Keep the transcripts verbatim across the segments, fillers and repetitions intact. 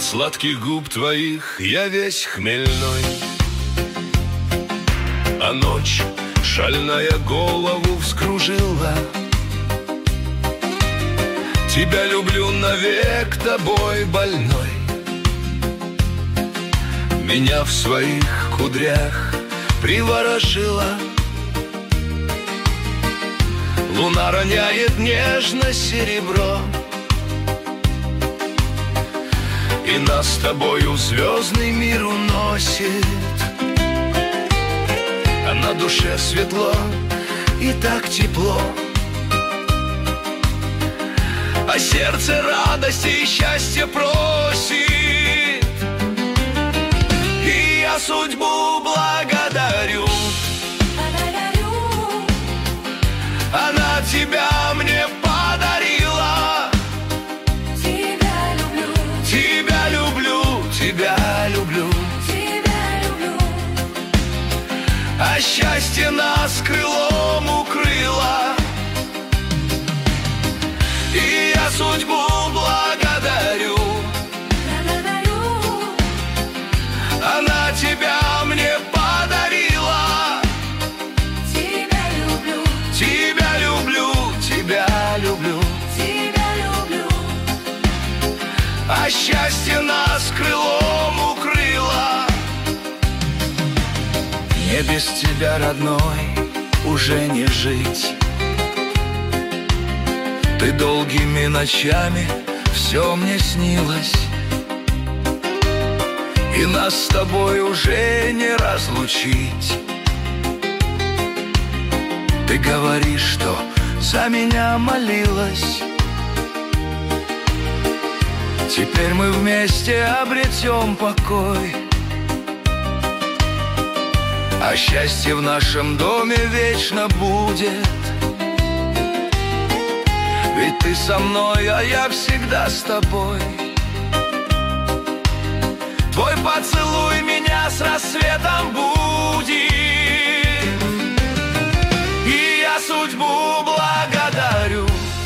От сладких губ твоих я весь хмельной, а ночь шальная голову вскружила. Тебя люблю навек, тобой больной. Меня в своих кудрях приворожила. Луна роняет нежно серебро, и нас с тобою в звездный мир уносит. А на душе светло и так тепло, а сердце радости и счастья просит. И я судьбу благодарю, благодарю. Она тебя мне подарила. Тебя люблю, тебя люблю, тебя люблю, тебя люблю. А счастье нас крылом укрыло. И я судьбу благодарю, благодарю. Она тебя мне подарила. Тебя люблю, тебя люблю, тебя люблю, тебя люблю. А счастье нас крылом укрыло. Мне без тебя, родной, уже не жить. Ты долгими ночами все мне снилось, и нас с тобой уже не разлучить. Ты говоришь, что за меня молилась. Теперь мы вместе обретем покой, а счастье в нашем доме вечно будет. Ведь ты со мной, а я всегда с тобой. Твой поцелуй меня с рассветом будет. И я судьбу благодарю.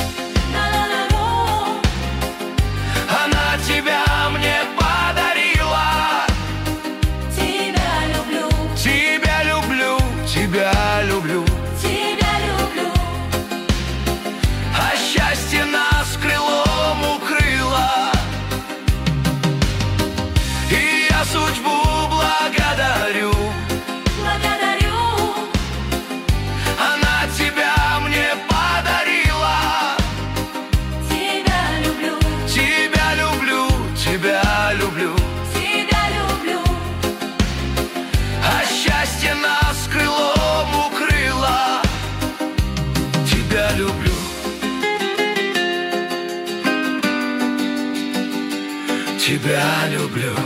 Она тебя мне подарила. Тебя люблю, тебя люблю, тебя люблю. Счастье нас крылом укрыло. И я судьбу благодарю, благодарю. Она тебя мне подарила. Тебя люблю, тебя люблю, тебя люблю, тебя люблю. А счастье нас крылом укрыло. Тебя люблю, тебя люблю.